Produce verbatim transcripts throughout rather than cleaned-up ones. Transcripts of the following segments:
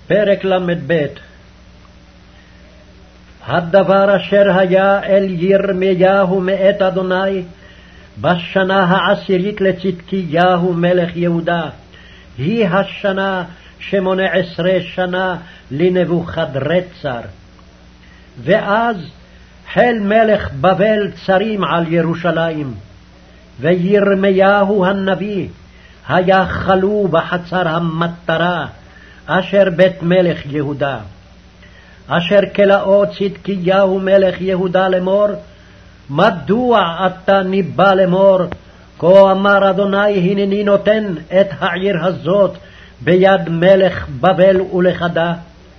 פרק למ"ב. הדבר אשר היה אל ירמיהו מאת אדוני בשנה העשירית לצדקיהו מלך יהודה, היא השנה שמונה עשרה שנה לנבוכדרצר. ואז חל מלך בבל צרים על ירושלים, וירמיהו הנביא היה חלו בחצר המטרה אשר בית מלך יהודה, אשר כלאו צדקיהו מלך יהודה לאמור, מדוע אתה ניבא לאמור, כה אמר אדוני, הנני נותן את העיר הזאת ביד מלך בבל ולכדה.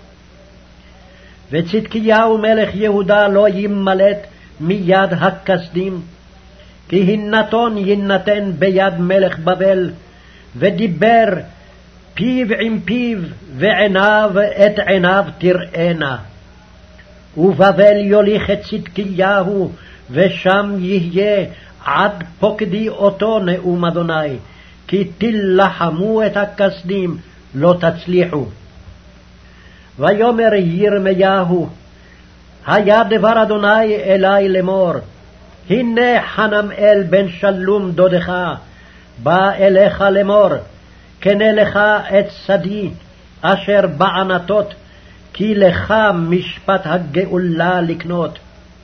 וצדקיהו מלך יהודה לא ימלט מיד הכסדים, כי הנתון יינתן ביד מלך בבל, ודיבר פיו עם פיו ועיניו את עיניו תראינה. ובבל יוליך את צדקיהו, ושם יהיה עד פוקדי אותו נאום אדוני, כי תלחמו את הכסדים לא תצליחו. ויאמר ירמיהו, היה דבר אדוני אלי לאמור, הנה חנמאל בן שלום דודך בא אליך לאמור, קנה לך את שדי אשר בענתות, כי לך משפט הגאולה לקנות.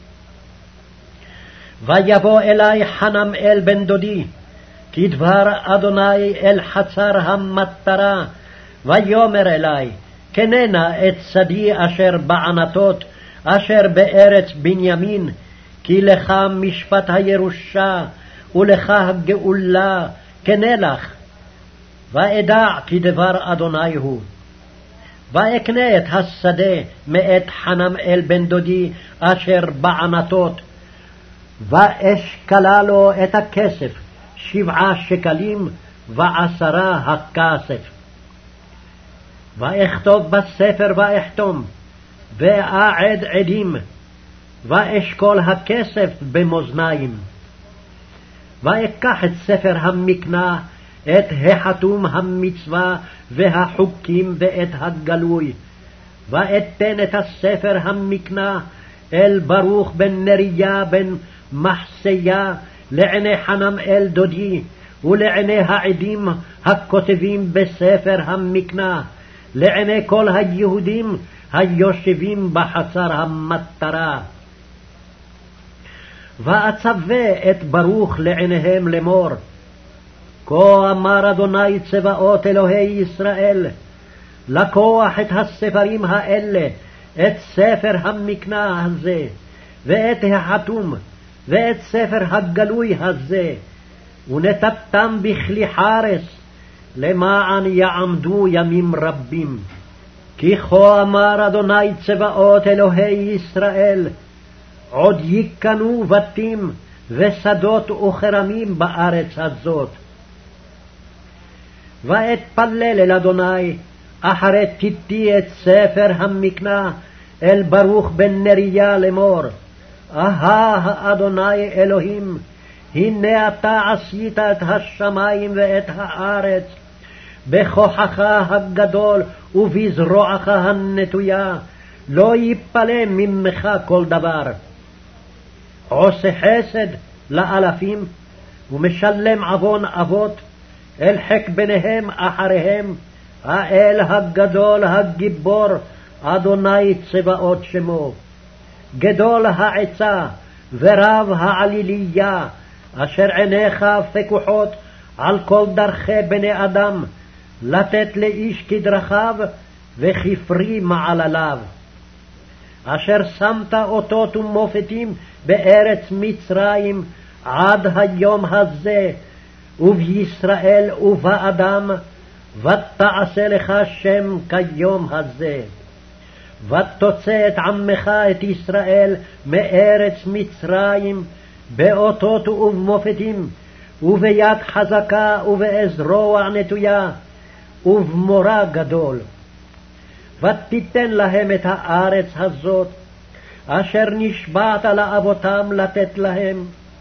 ויבוא אלי חנמאל בן דודי, כדבר אדוני אל חצר המטרה, ויאמר אלי, קנה נא את שדי אשר בענתות, אשר בארץ בנימין, כי לך משפט הירושה, ולך הגאולה, קנה לך. ואדע כי דבר אדוני הוא. ואקנה את השדה מאת חנמאל בן דודי אשר בענתות, ואשקלה לו את הכסף שבעה שקלים ועשרה הכסף. ואכתוב בספר ואחתום, ואעד עדים, ואשקול הכסף במאזניים. ואקח את ספר המקנה, את החתום המצווה והחוקים ואת הגלוי, ואתן את הספר המקנה אל ברוך בן נריה בן מחסיה, לעיני חנמאל דודי, ולעיני העדים הכותבים בספר המקנה, לעיני כל היהודים היושבים בחצר המטרה. ואצווה את ברוך לעיניהם לאמור, כה אמר אדוני צבאות אלוהי ישראל, לקוח את הספרים האלה, את ספר המקנה הזה, ואת החתום, ואת ספר הגלוי הזה, ונתתם בכלי חרס, למען יעמדו ימים רבים. כי כה אמר אדוני צבאות אלוהי ישראל, עוד יקנו בתים ושדות וכרמים בארץ הזאת. ואתפלל אל אדוני, אחרי תיתי את ספר המקנה אל ברוך בן נריה לאמור, אהה אדוני אלוהים, הנה אתה עשית את השמיים ואת הארץ, בכוחך הגדול ובזרועך הנטויה, לא יפלא ממך כל דבר. עושה חסד לאלפים, ומשלם עוון אבות, אל חק ביניהם אחריהם, האל הגדול הגיבור, אדוני צבאות שמו. גדול העצה ורב העליליה, אשר עיניך פקוחות על כל דרכי בני אדם, לתת לאיש כדרכיו וכפרי מעלליו. אשר שמת אותות ומופתים בארץ מצרים עד היום הזה, ובישראל ובאדם, ותעשה לך שם כיום הזה. ותוצא את עמך את ישראל מארץ מצרים באותות ובמופתים, וביד חזקה ובאזרוע נטויה, ובמורא גדול. ותיתן להם את הארץ הזאת, אשר נשבעת לאבותם לתת להם,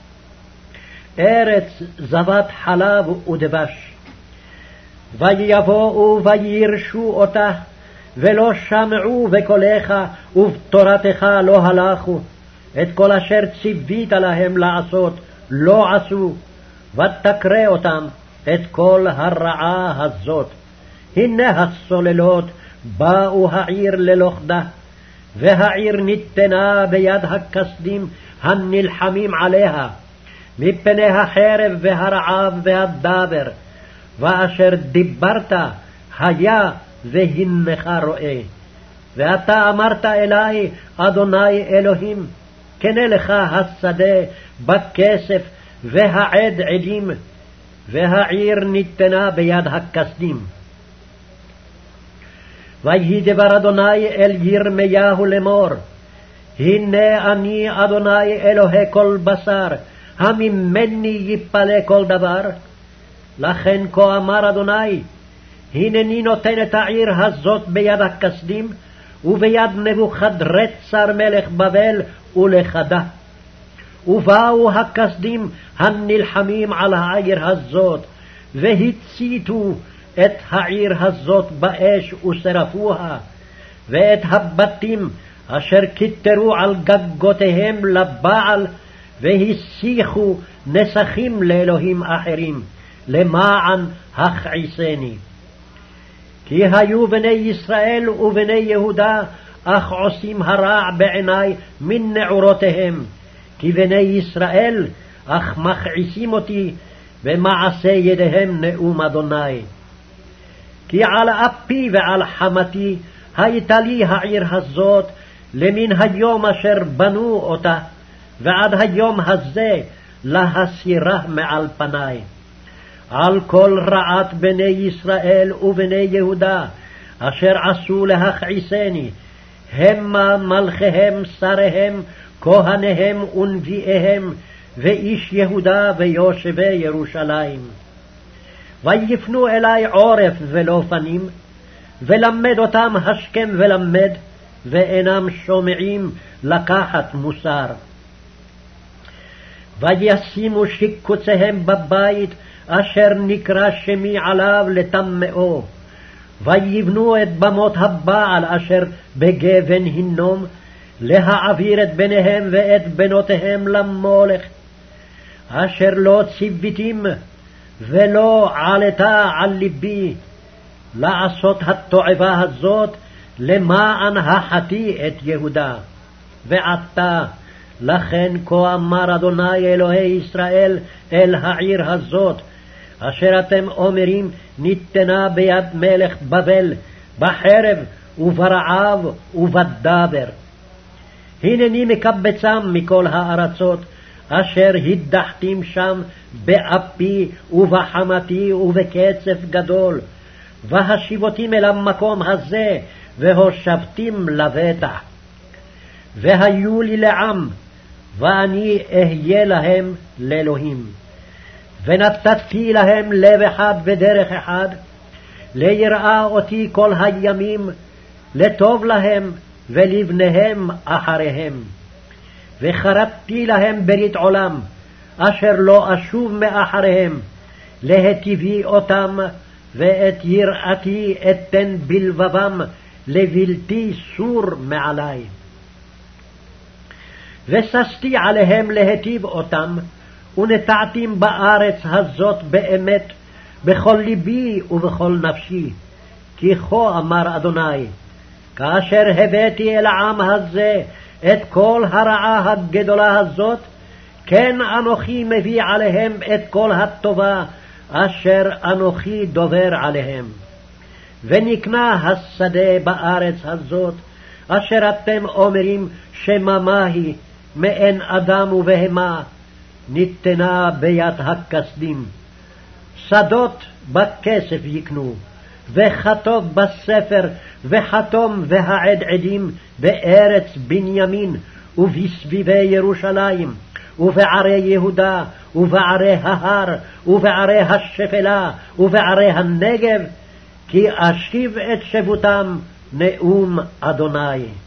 ארץ זבת חלב ודבש. ויבואו וירשו אותה, ולא שמעו בקולך ובתורתך לא הלכו, את כל אשר ציווית להם לעשות לא עשו, ותקרא אותם את כל הרעה הזאת. הנה הסוללות באו העיר ללוכדה, והעיר ניתנה ביד הכסדים הנלחמים עליה, מפני החרב והרעב והדבר, ואשר דיברת היה והנך רואה. ואתה אמרת אלי, אדוני אלוהים, קנה לך השדה בכסף והעד עדים, והעיר ניתנה ביד הכסדים. ויהי דבר אדוני אל ירמיהו לאמור, הנה אני אדוני אלוהי כל בשר, הממני יפלא כל דבר. לכן כה אמר אדוני, הנני נותן את העיר הזאת ביד הכסדים, וביד נבוכדרצר מלך בבל ולכדה. ובאו הכסדים הנלחמים על העיר הזאת, והציתו את העיר הזאת באש ושרפוה, ואת הבתים אשר כיתרו על גגותיהם לבעל, והשיחו נסכים לאלוהים אחרים, למען הכעיסני. כי היו בני ישראל ובני יהודה אך עושים הרע בעיני מן נעורותיהם, כי בני ישראל אך מכעיסים אותי, ומעשה ידיהם נאום אדוני. כי על אפי ועל חמתי הייתה לי העיר הזאת למן היום אשר בנו אותה, ועד היום הזה להסירה מעל פניי. על כל רעת בני ישראל ובני יהודה אשר עשו להכעיסני, המה מלכיהם, שריהם, כהניהם ונביאיהם, ואיש יהודה ויושבי ירושלים. ויפנו אלי עורף ולא פנים, ולמד אותם השכם ולמד, ואינם שומעים לקחת מוסר. וישימו שיקוציהם בבית אשר נקרא שמי עליו לטמאו, ויבנו את במות הבעל אשר בגבן הינום, להעביר את בניהם ואת בנותיהם למולך, אשר לא ציוויתים ולא עלתה על ליבי לעשות התועבה הזאת, למען החטיא את יהודה. ועתה לכן כה אמר אדוני אלוהי ישראל אל העיר הזאת, אשר אתם אומרים ניתנה ביד מלך בבל, בחרב וברעב ובדבר. הנני מקבצם מכל הארצות אשר הדחתים שם באפי ובחמתי ובקצף גדול, והשיבותים אל המקום הזה והושבתים לבטח. והיו לי לעם, ואני אהיה להם לאלוהים. ונתתי להם לב אחד ודרך אחד, ליראה אותי כל הימים, לטוב להם ולבניהם אחריהם. וחרטתי להם ברית עולם, אשר לא אשוב מאחריהם, להטיבי אותם, ואת יראתי אתן בלבבם, לבלתי סור מעלי. וששתי עליהם להטיב אותם, ונטעתים בארץ הזאת באמת, בכל ליבי ובכל נפשי. כי כה אמר אדוני, כאשר הבאתי אל העם הזה את כל הרעה הגדולה הזאת, כן אנוכי מביא עליהם את כל הטובה אשר אנוכי דובר עליהם. ונקנה השדה בארץ הזאת, אשר אתם אומרים שממה היא, מאין אדם ובהמה, ניתנה ביד הכסדים. שדות בכסף יקנו, וכתוב בספר, וחתום והעד עדים בארץ בנימין, ובסביבי ירושלים, ובערי יהודה, ובערי ההר, ובערי השפלה, ובערי הנגב, כי אשיב את שבותם, נאום אדוני.